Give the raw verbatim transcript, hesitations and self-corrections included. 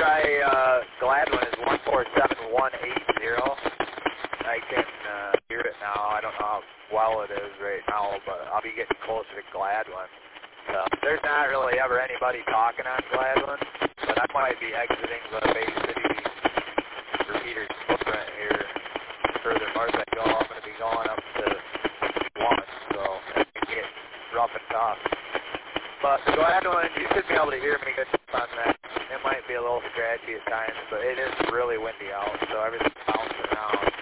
try uh, Gladwin is one four seven one eight zero. I can uh, hear it now. I don't know how well it is right now, but I'll be getting closer to Gladwin. So there's not really ever anybody talking on Gladwin, but I might be exiting the Bay City repeater's footprint here further north I go. I'm going to be going up to one, so it can get rough and tough. But Gladwin, you should be able to hear me good on that. It might be a little scratchy at times, but it is really windy out, so everything's bouncing around.